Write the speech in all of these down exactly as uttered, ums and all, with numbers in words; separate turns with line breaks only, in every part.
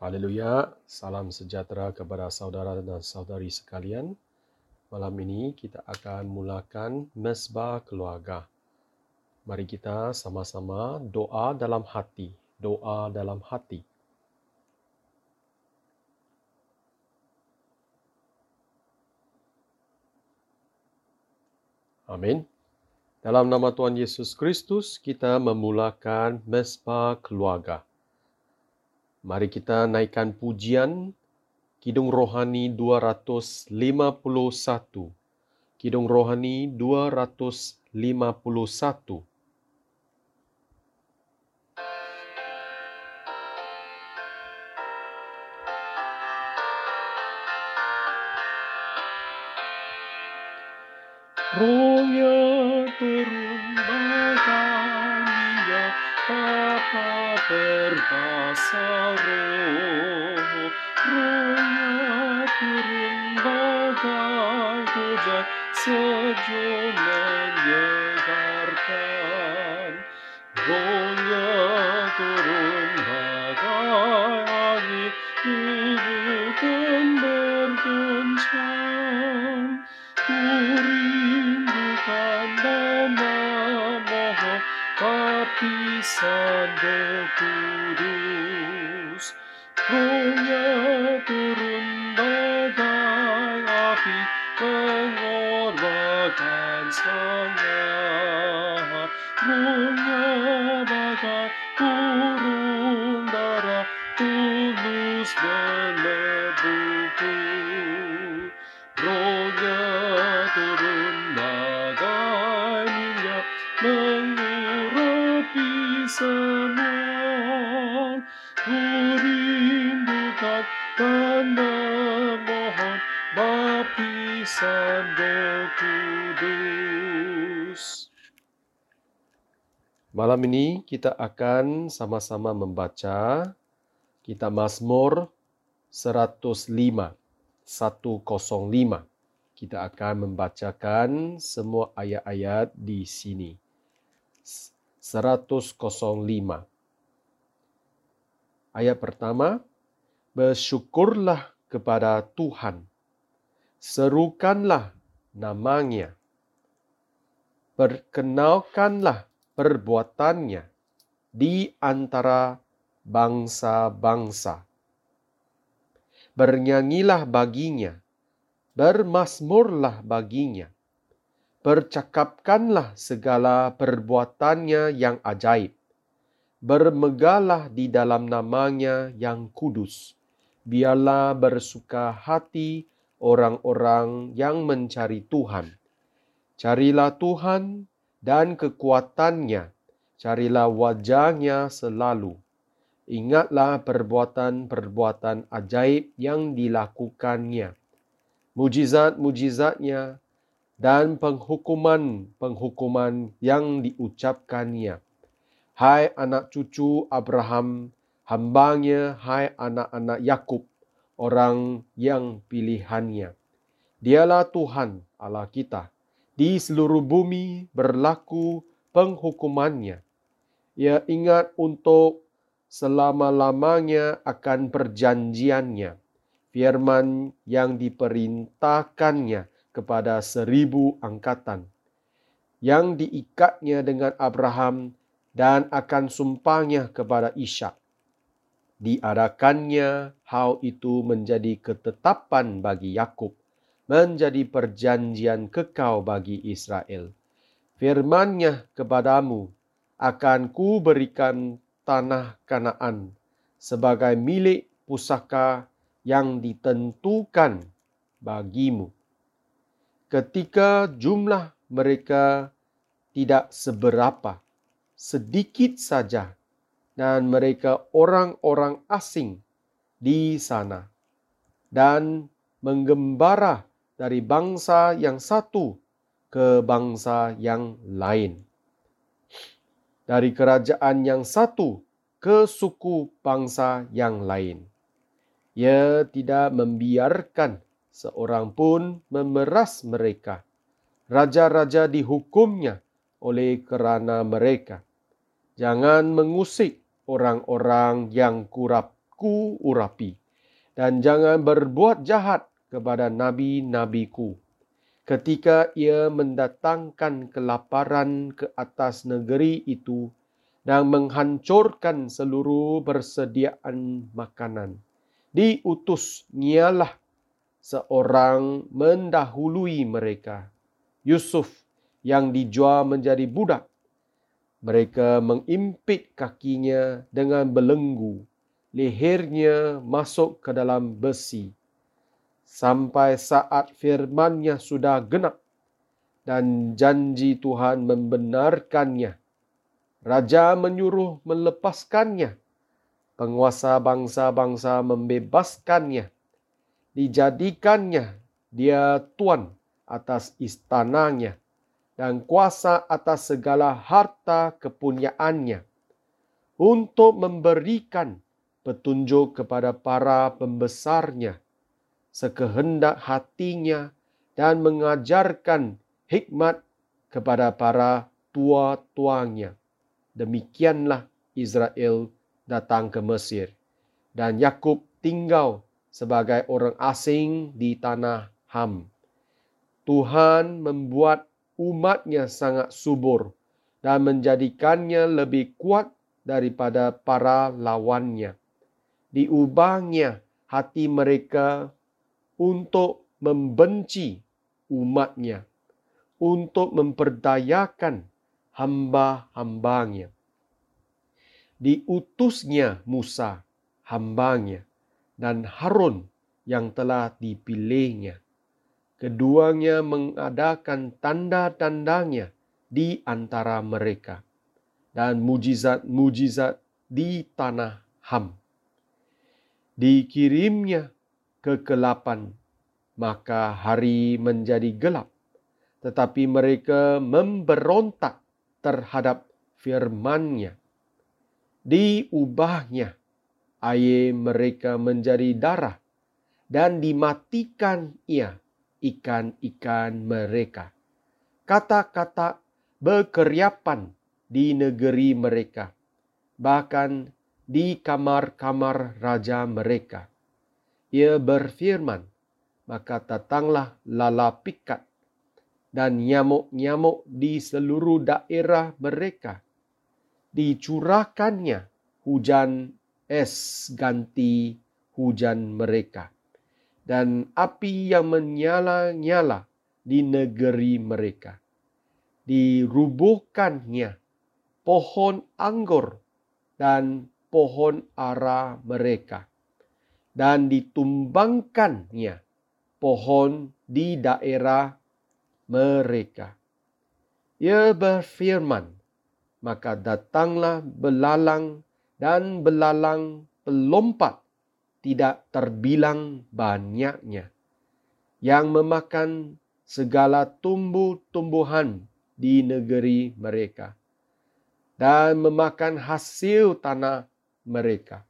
Haleluya, salam sejahtera kepada saudara dan saudari sekalian. Malam ini kita akan mulakan Mesbah Keluarga. Mari kita sama-sama doa dalam hati, doa dalam hati. Amin. Dalam nama Tuhan Yesus Kristus, kita memulakan Mesbah Keluarga. Mari kita naikkan pujian Kidung Rohani dua ratus lima puluh satu. Kidung Rohani dua ratus lima puluh satu. Rohnya turun bagai minyak, Bapa berbahasa roh. Rohnya turun bagai hujan, sejuk menyegarkan. Rohnya turun bagai angin, tubuhkan berguncang. Ku rindukan dan memohon baptisan Roh Kudus. Rohnya turun bagai api, mengorbankan sangat. Rohnya bagai burung dara, tulus berlebuku. Rohnya turun bagai minyak, mengurapi semua. Ku rindukan dan memohon baptisan Roh Kudus. Malam ini kita akan sama-sama membaca kitab Mazmur seratus lima. seratus lima. Kita akan membacakan semua ayat-ayat di sini. seratus lima. Ayat pertama, bersyukurlah kepada Tuhan. Serukanlah namanya. Perkenalkanlah perbuatannya di antara bangsa-bangsa. Bernyanyilah baginya, bermazmurlah baginya. Percakapkanlah segala perbuatannya yang ajaib. Bermegahlah di dalam namanya yang kudus. Biarlah bersuka hati orang-orang yang mencari Tuhan. Carilah Tuhan dan kekuatannya. Carilah wajahnya selalu. Ingatlah perbuatan-perbuatan ajaib yang dilakukannya, mujizat-mujizatnya, dan penghukuman-penghukuman yang diucapkannya. Hai anak cucu Abraham, hambanya, hai anak-anak Yakub, orang yang pilihannya. Dialah Tuhan Allah kita. Di seluruh bumi berlaku penghukumannya. Ia ingat untuk selama-lamanya akan perjanjiannya, firman yang diperintahkannya kepada seribu angkatan, yang diikatnya dengan Abraham dan akan sumpahnya kepada Ishak. Diadakannya hal itu menjadi ketetapan bagi Yakub, menjadi perjanjian kekal bagi Israel. Firman-Nya kepadamu, akan ku berikan tanah Kanaan sebagai milik pusaka yang ditentukan bagimu. Ketika jumlah mereka tidak seberapa, sedikit saja, dan mereka orang-orang asing di sana, dan menggembara dari bangsa yang satu ke bangsa yang lain. Dari kerajaan yang satu ke suku bangsa yang lain. Ia tidak membiarkan seorang pun memeras mereka. Raja-raja dihukumnya oleh kerana mereka. Jangan mengusik orang-orang yang kurap ku urapi. Dan jangan berbuat jahat kepada nabi-nabiku. Ketika ia mendatangkan kelaparan ke atas negeri itu dan menghancurkan seluruh persediaan makanan, diutus nyalah seorang mendahului mereka, Yusuf yang dijual menjadi budak. Mereka mengimpit kakinya dengan belenggu, lehernya masuk ke dalam besi, sampai saat firman-Nya sudah genap dan janji Tuhan membenarkannya. Raja menyuruh melepaskannya, penguasa bangsa-bangsa membebaskannya, dijadikannya dia tuan atas istananya dan kuasa atas segala harta kepunyaannya, untuk memberikan petunjuk kepada para pembesarnya sekehendak hatinya dan mengajarkan hikmat kepada para tua-tuanya. Demikianlah Israel datang ke Mesir dan Yakub tinggal sebagai orang asing di tanah Ham. Tuhan membuat umat-Nya sangat subur dan menjadikannya lebih kuat daripada para lawannya. Diubahnya hati mereka untuk membenci umat-Nya, untuk memperdayakan hamba-hambanya. Diutusnya Musa, hambanya, dan Harun yang telah dipilihnya. Keduanya mengadakan tanda-tandanya di antara mereka dan mujizat-mujizat di tanah Ham. Dikirimnya kegelapan, maka hari menjadi gelap. Tetapi mereka memberontak terhadap firman-Nya. Diubahnya air mereka menjadi darah dan dimatikan ia ikan-ikan mereka. Kata-kata berkeriapan di negeri mereka, bahkan di kamar-kamar raja mereka. Ia berfirman, maka datanglah lala pikat dan nyamuk-nyamuk di seluruh daerah mereka. Dicurahkannya hujan es ganti hujan mereka, dan api yang menyala-nyala di negeri mereka. Dirubuhkannya pohon anggur dan pohon ara mereka, dan ditumbangkannya pohon di daerah mereka. Ia berfirman, maka datanglah belalang dan belalang pelompat tidak terbilang banyaknya, yang memakan segala tumbuh-tumbuhan di negeri mereka dan memakan hasil tanah mereka.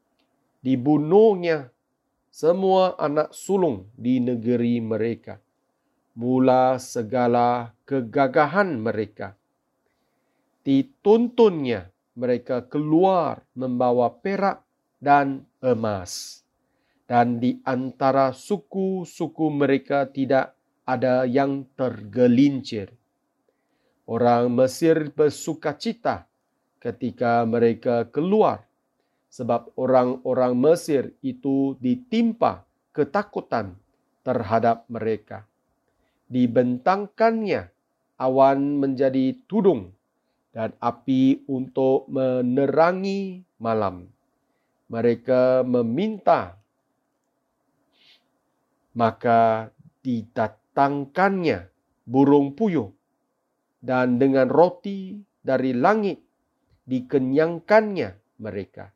Dibunuhnya semua anak sulung di negeri mereka, mula segala kegagahan mereka. Dituntunnya mereka keluar membawa perak dan emas, dan di antara suku-suku mereka tidak ada yang tergelincir. Orang Mesir bersukacita ketika mereka keluar, sebab orang-orang Mesir itu ditimpa ketakutan terhadap mereka. Dibentangkannya awan menjadi tudung dan api untuk menerangi malam. Mereka meminta, maka didatangkannya burung puyuh, dan dengan roti dari langit dikenyangkannya mereka.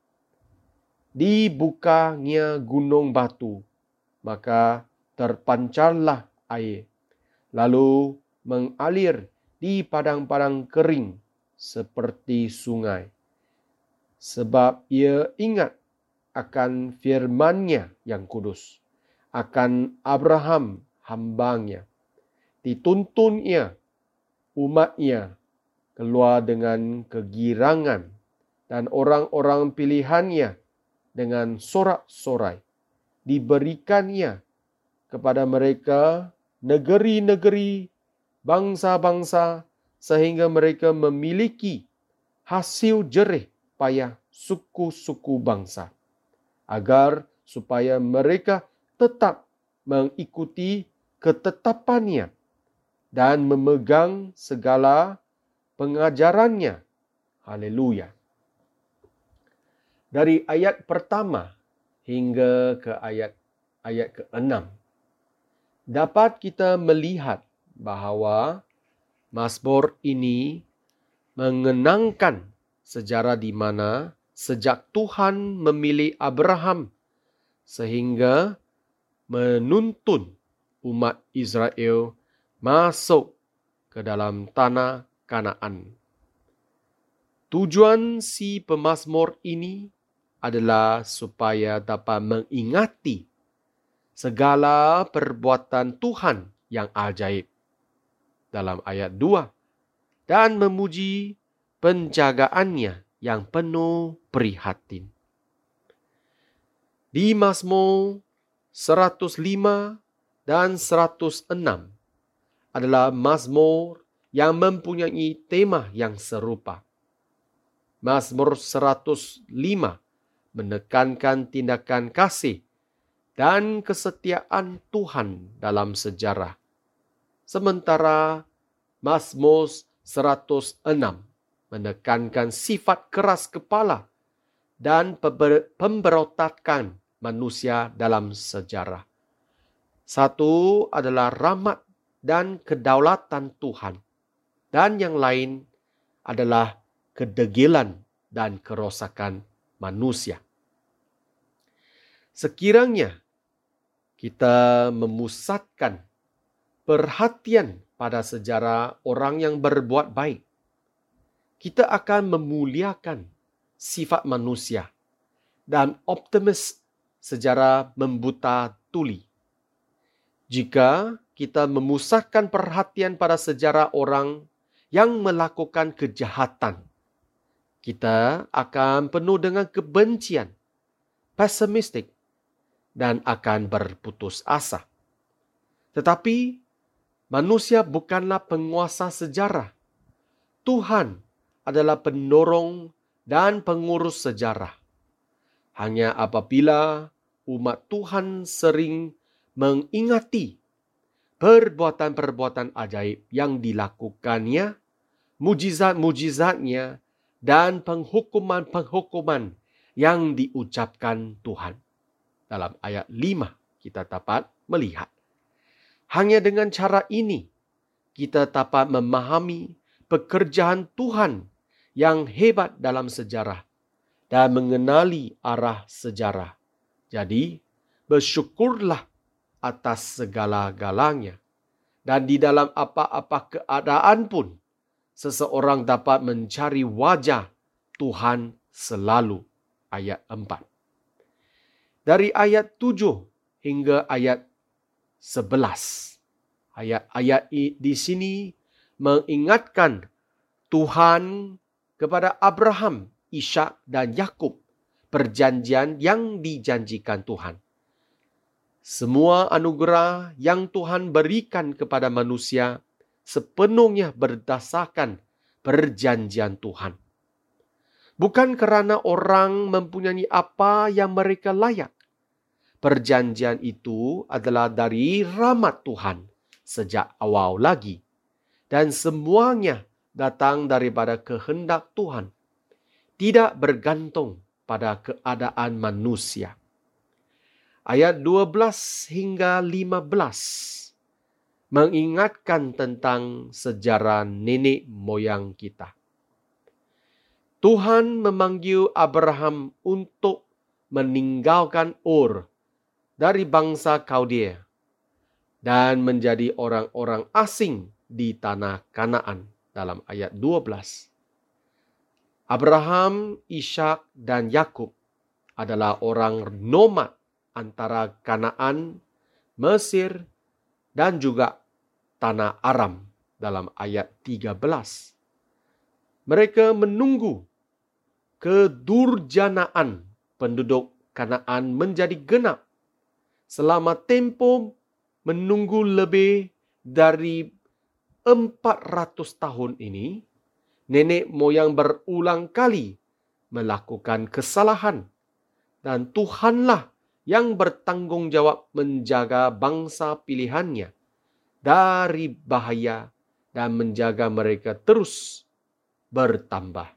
Dibukanya gunung batu, maka terpancarlah air, lalu mengalir di padang-padang kering seperti sungai. Sebab ia ingat akan firman-Nya yang kudus, akan Abraham hambanya. Dituntun ia umat-Nya keluar dengan kegirangan, dan orang-orang pilihan-Nya dengan sorak-sorai. Diberikannya kepada mereka negeri-negeri, bangsa-bangsa, sehingga mereka memiliki hasil jerih payah suku-suku bangsa, agar supaya mereka tetap mengikuti ketetapannya dan memegang segala pengajarannya. Haleluya. Dari ayat pertama hingga ke ayat ayat keenam, dapat kita melihat bahawa Mazmur ini mengenangkan sejarah di mana sejak Tuhan memilih Abraham sehingga menuntun umat Israel masuk ke dalam tanah Kanaan. Tujuan si pemazmur ini adalah supaya dapat mengingati segala perbuatan Tuhan yang ajaib dalam ayat dua dan memuji penjagaannya yang penuh prihatin. Di Mazmur seratus lima dan seratus enam adalah mazmur yang mempunyai tema yang serupa. Mazmur seratus lima menekankan tindakan kasih dan kesetiaan Tuhan dalam sejarah. Sementara Mazmur seratus enam menekankan sifat keras kepala dan pemberontakan manusia dalam sejarah. Satu adalah rahmat dan kedaulatan Tuhan, dan yang lain adalah kedegilan dan kerosakan manusia. Sekiranya kita memusatkan perhatian pada sejarah orang yang berbuat baik, kita akan memuliakan sifat manusia dan optimis sejarah membuta tuli. Jika kita memusatkan perhatian pada sejarah orang yang melakukan kejahatan, kita akan penuh dengan kebencian, pesimistik, dan akan berputus asa. Tetapi manusia bukanlah penguasa sejarah. Tuhan adalah pendorong dan pengurus sejarah. Hanya apabila umat Tuhan sering mengingati perbuatan-perbuatan ajaib yang dilakukannya, mujizat-mujizatnya, dan penghukuman-penghukuman yang diucapkan Tuhan. Dalam ayat lima kita dapat melihat. Hanya dengan cara ini, kita dapat memahami pekerjaan Tuhan yang hebat dalam sejarah dan mengenali arah sejarah. Jadi, bersyukurlah atas segala-galanya. Dan di dalam apa-apa keadaan pun, seseorang dapat mencari wajah Tuhan selalu. Ayat empat. Dari ayat tujuh hingga ayat sebelas. Ayat-ayat di sini mengingatkan Tuhan kepada Abraham, Ishak dan Yakub, perjanjian yang dijanjikan Tuhan. Semua anugerah yang Tuhan berikan kepada manusia sepenuhnya berdasarkan perjanjian Tuhan. Bukan kerana orang mempunyai apa yang mereka layak. Perjanjian itu adalah dari rahmat Tuhan sejak awal lagi. Dan semuanya datang daripada kehendak Tuhan. Tidak bergantung pada keadaan manusia. Ayat dua belas hingga lima belas mengingatkan tentang sejarah nenek moyang kita. Tuhan memanggil Abraham untuk meninggalkan Ur dari bangsa Kaldea dan menjadi orang-orang asing di tanah Kanaan dalam ayat dua belas. Abraham, Ishak dan Yakub adalah orang nomad antara Kanaan, Mesir dan juga tanah Aram dalam ayat tiga belas. Mereka menunggu kedurjanaan penduduk Kanaan menjadi genap. Selama tempoh menunggu lebih dari empat ratus tahun ini, nenek moyang berulang kali melakukan kesalahan. Dan Tuhanlah yang bertanggungjawab menjaga bangsa pilihannya dari bahaya dan menjaga mereka terus bertambah.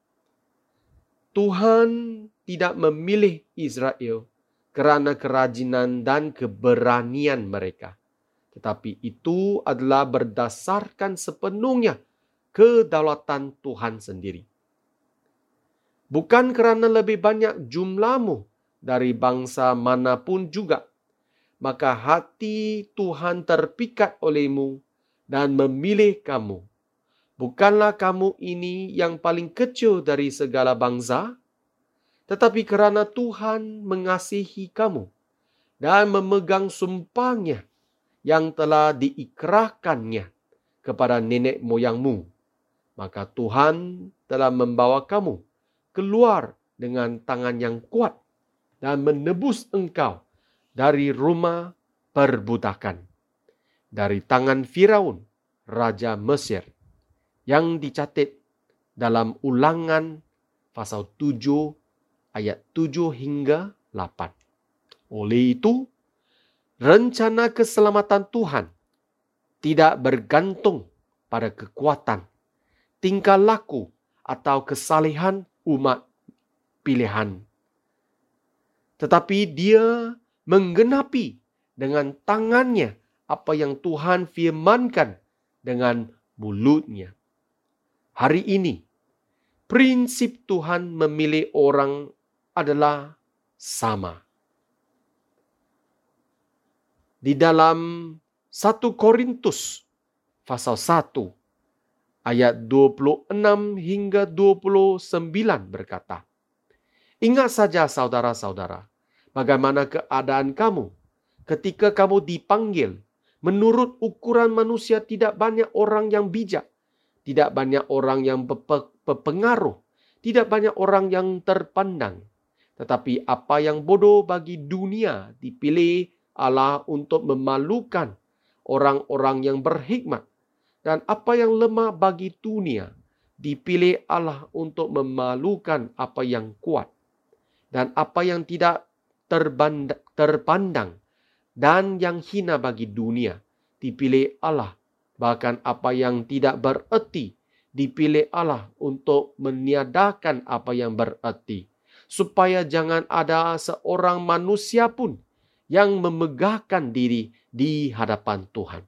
Tuhan tidak memilih Israel kerana kerajinan dan keberanian mereka, tetapi itu adalah berdasarkan sepenuhnya kedaulatan Tuhan sendiri. Bukan kerana lebih banyak jumlahmu dari bangsa manapun juga, maka hati Tuhan terpikat olehmu dan memilih kamu. Bukanlah kamu ini yang paling kecil dari segala bangsa, tetapi kerana Tuhan mengasihi kamu dan memegang sumpahnya yang telah diikrarkannya kepada nenek moyangmu, maka Tuhan telah membawa kamu keluar dengan tangan yang kuat dan menebus engkau dari rumah perbudakan, dari tangan Firaun, Raja Mesir, yang dicatat dalam Ulangan pasal tujuh ayat tujuh hingga lapan. Oleh itu, rencana keselamatan Tuhan tidak bergantung pada kekuatan, tingkah laku atau kesalehan umat pilihan. Tetapi dia menggenapi dengan tangannya apa yang Tuhan firmankan dengan mulutnya. Hari ini, prinsip Tuhan memilih orang adalah sama. Di dalam satu Korintus pasal satu ayat dua puluh enam hingga dua puluh sembilan berkata, "Ingat saja saudara-saudara, bagaimana keadaan kamu ketika kamu dipanggil. Menurut ukuran manusia tidak banyak orang yang bijak, tidak banyak orang yang berpengaruh, tidak banyak orang yang terpandang. Tetapi apa yang bodoh bagi dunia dipilih Allah untuk memalukan orang-orang yang berhikmat. Dan apa yang lemah bagi dunia dipilih Allah untuk memalukan apa yang kuat. Dan apa yang tidak terpandang dan yang hina bagi dunia dipilih Allah. Bahkan apa yang tidak bererti dipilih Allah untuk meniadakan apa yang bererti. Supaya jangan ada seorang manusia pun yang memegahkan diri di hadapan Tuhan."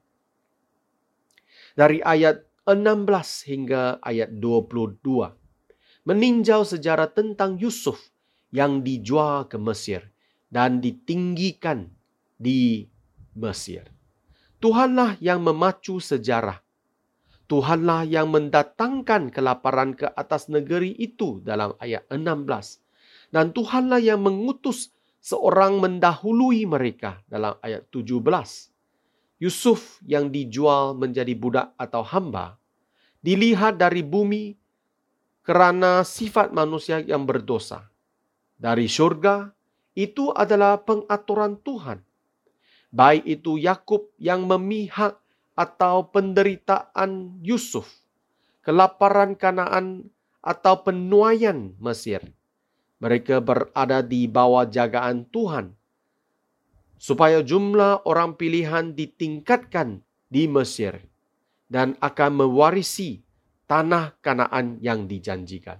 Dari ayat enam belas hingga ayat dua puluh dua. Meninjau sejarah tentang Yusuf yang dijual ke Mesir dan ditinggikan di Mesir. Tuhanlah yang memacu sejarah. Tuhanlah yang mendatangkan kelaparan ke atas negeri itu dalam ayat enam belas. Dan Tuhanlah yang mengutus seorang mendahului mereka dalam ayat tujuh belas. Yusuf yang dijual menjadi budak atau hamba dilihat dari bumi kerana sifat manusia yang berdosa. Dari syurga, itu adalah pengaturan Tuhan. Baik itu Yakub yang memihak atau penderitaan Yusuf, kelaparan Kanaan atau penuaian Mesir. Mereka berada di bawah jagaan Tuhan, supaya jumlah orang pilihan ditingkatkan di Mesir dan akan mewarisi tanah Kanaan yang dijanjikan.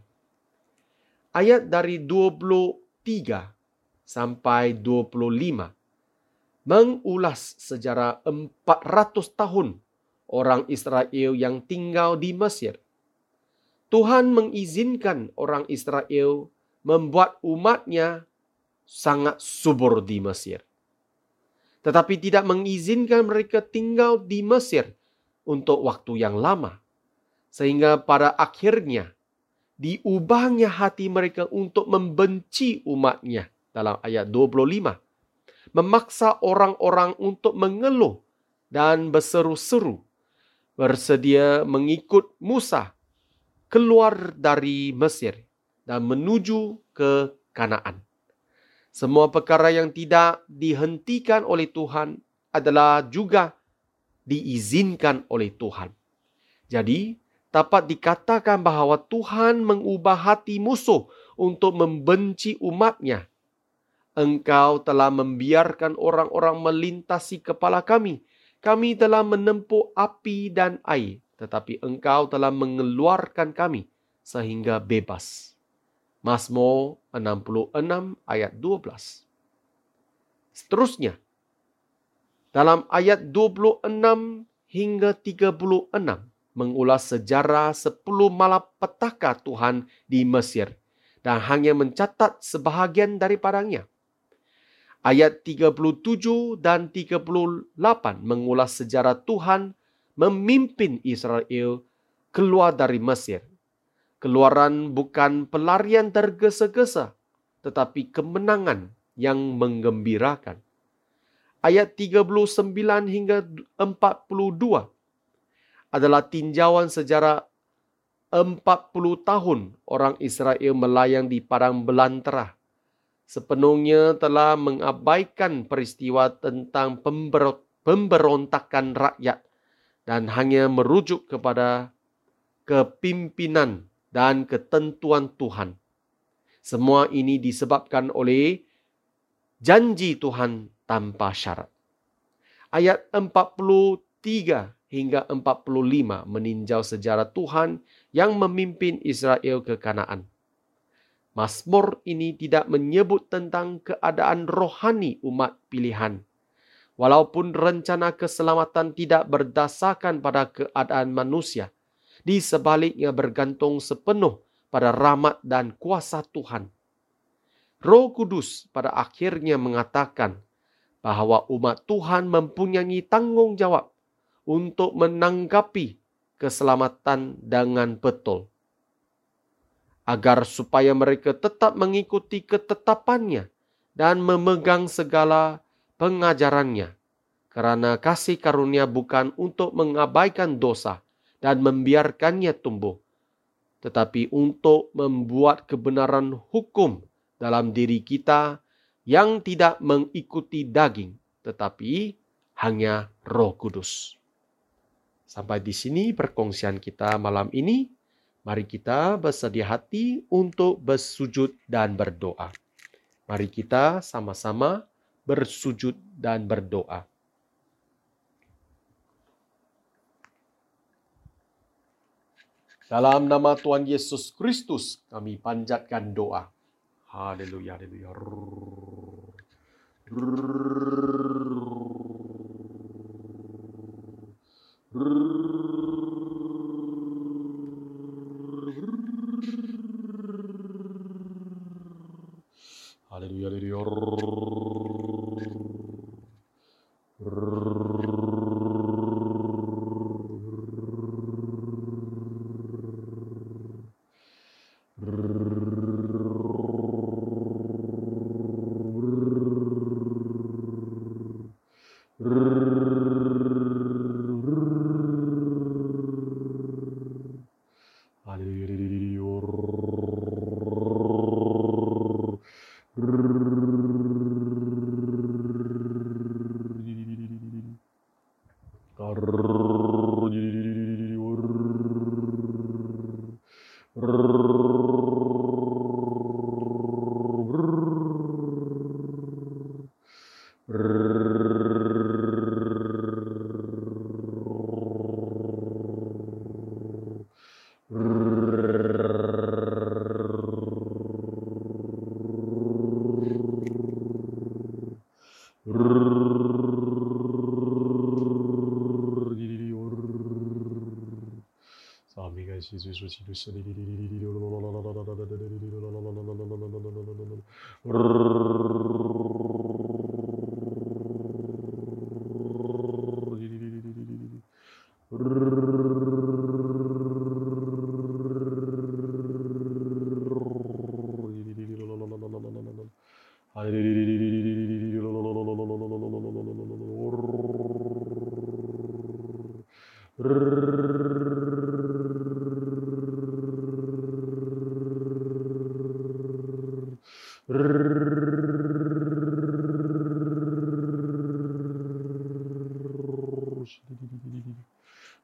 Ayat dari dua puluh tiga sampai dua puluh lima mengulas sejarah empat ratus tahun orang Israel yang tinggal di Mesir. Tuhan mengizinkan orang Israel membuat umatnya sangat subur di Mesir. Tetapi tidak mengizinkan mereka tinggal di Mesir untuk waktu yang lama. Sehingga pada akhirnya diubahnya hati mereka untuk membenci umatnya dalam ayat dua puluh lima. Memaksa orang-orang untuk mengeluh dan berseru-seru, bersedia mengikut Musa keluar dari Mesir dan menuju ke Kanaan. Semua perkara yang tidak dihentikan oleh Tuhan adalah juga diizinkan oleh Tuhan. Jadi, dapat dikatakan bahawa Tuhan mengubah hati musuh untuk membenci umat-Nya. Engkau telah membiarkan orang-orang melintasi kepala kami. Kami telah menempuh api dan air, tetapi Engkau telah mengeluarkan kami sehingga bebas. Mazmur enam puluh enam ayat dua belas. Seterusnya, dalam ayat dua puluh enam hingga tiga puluh enam, mengulas sejarah sepuluh malapetaka Tuhan di Mesir dan hanya mencatat sebahagian daripadanya. Ayat tiga puluh tujuh dan tiga puluh lapan mengulas sejarah Tuhan memimpin Israel keluar dari Mesir. Keluaran bukan pelarian tergesa-gesa, tetapi kemenangan yang menggembirakan. Ayat tiga puluh sembilan hingga empat puluh dua adalah tinjauan sejarah empat puluh tahun orang Israel melayang di padang belantara. Sepenuhnya telah mengabaikan peristiwa tentang pemberontakan rakyat dan hanya merujuk kepada kepimpinan dan ketentuan Tuhan. Semua ini disebabkan oleh janji Tuhan tanpa syarat. Ayat empat puluh tiga hingga empat puluh lima meninjau sejarah Tuhan yang memimpin Israel ke Kanaan. Mazmur ini tidak menyebut tentang keadaan rohani umat pilihan. Walaupun rencana keselamatan tidak berdasarkan pada keadaan manusia, di sebaliknya bergantung sepenuh pada rahmat dan kuasa Tuhan. Roh Kudus pada akhirnya mengatakan bahawa umat Tuhan mempunyai tanggungjawab untuk menanggapi keselamatan dengan betul, agar supaya mereka tetap mengikuti ketetapannya dan memegang segala pengajarannya. Kerana kasih karunia bukan untuk mengabaikan dosa dan membiarkannya tumbuh, tetapi untuk membuat kebenaran hukum dalam diri kita yang tidak mengikuti daging, tetapi hanya Roh Kudus. Sampai di sini perkongsian kita malam ini. Mari kita bersedia hati untuk bersujud dan berdoa. Mari kita sama-sama bersujud dan berdoa. Dalam nama Tuhan Yesus Kristus, kami panjatkan doa. Haleluya, haleluya. Haleluya, haleluya.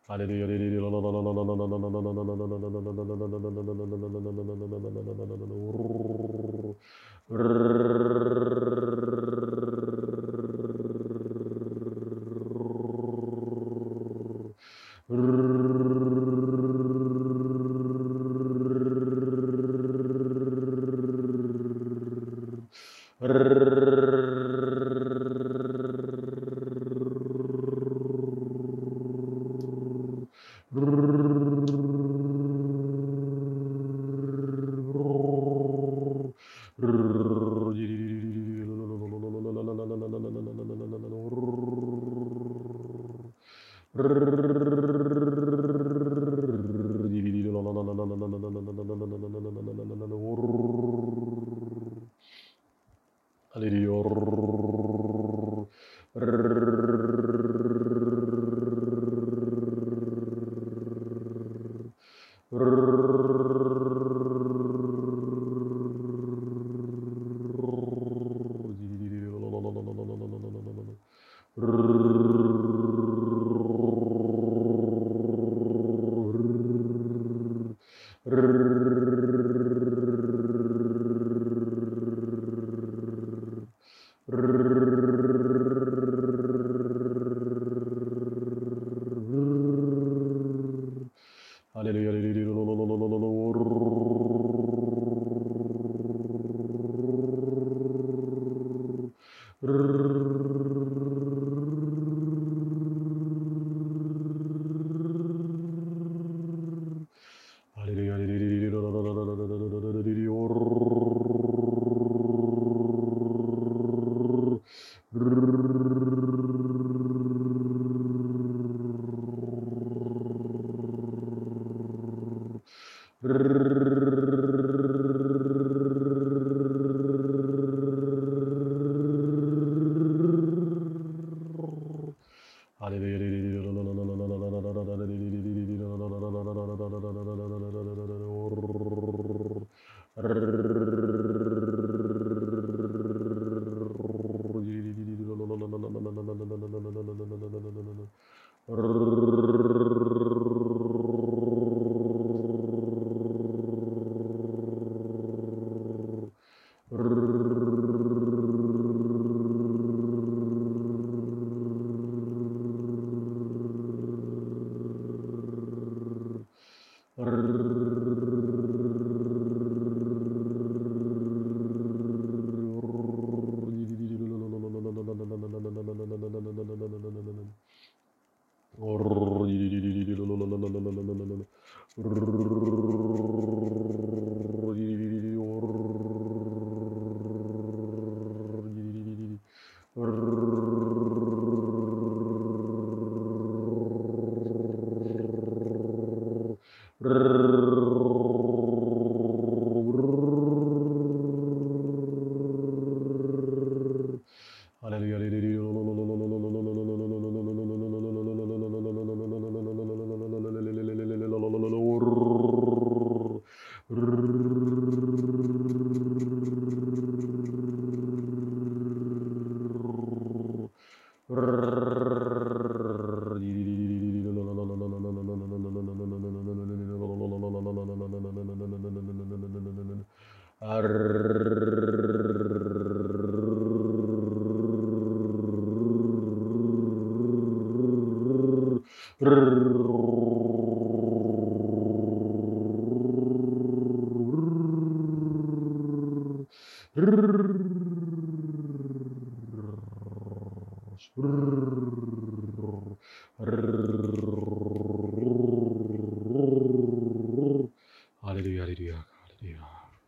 Haleluya, haleluya, haleluya.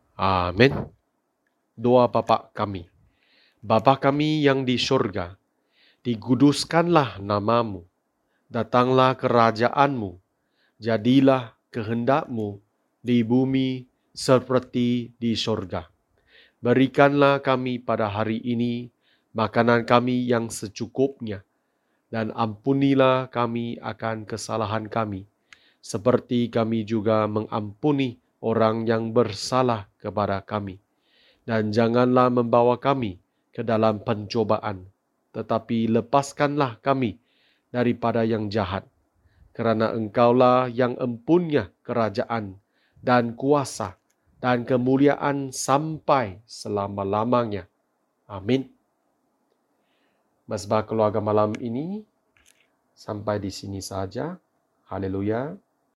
Amin. Doa Bapa kami. Bapa kami yang di surga, diguduskanlah namamu, datanglah kerajaanmu, jadilah kehendakmu di bumi seperti di surga. Berikanlah kami pada hari ini makanan kami yang secukupnya, dan ampunilah kami akan kesalahan kami, seperti kami juga mengampuni orang yang bersalah kepada kami. Dan janganlah membawa kami ke dalam pencobaan, tetapi lepaskanlah kami daripada yang jahat. kerana Engkaulah yang empunya kerajaan dan kuasa dan kemuliaan sampai selama-lamanya. Amin. Mesbah keluarga malam ini sampai di sini saja. Haleluya.